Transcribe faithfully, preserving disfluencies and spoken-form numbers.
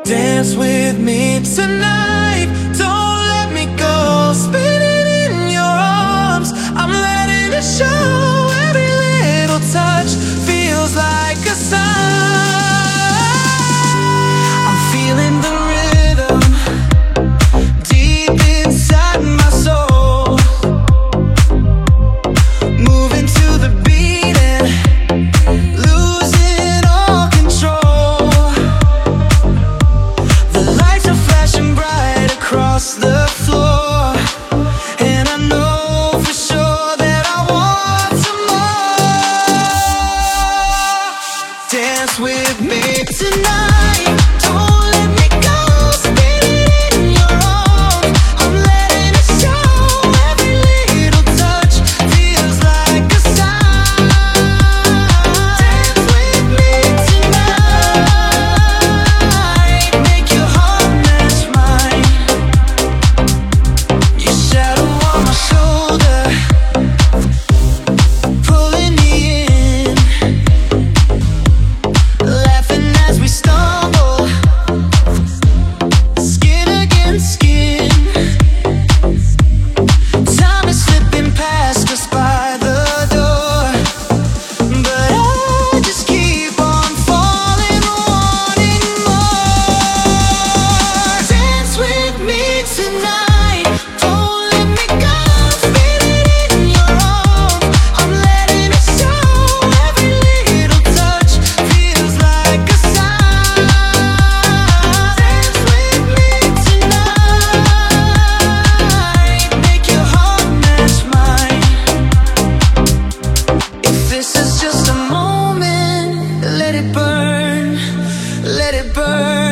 Dance with me tonight, don't let me go. Spinning in your arms, I'm letting it show. Every little touch feels like a sign. I'm feeling the rhythm deep inside my soul, moving to the beat and losing all control. The lights are flashing bright across the floor, and I know for sure that I want some more. Dance with me tonight, don't let me go. Spinning in your arms, I'm letting it show. Every little touch feels like a sign. Dance with me tonight, make your heart match mine. Your shadow on my shoulder, pulling me in, laughing as we stumble, skin against skin. Time is slipping past us by the door, but I just keep on falling, wanting more. Dance with me tonight, don't let me go. Spinning in your arms, I'm letting it show. Every little touch feels like a sign. Dance with me tonight, make your heart match mine. If this is just a moment, let it burn, let it burn.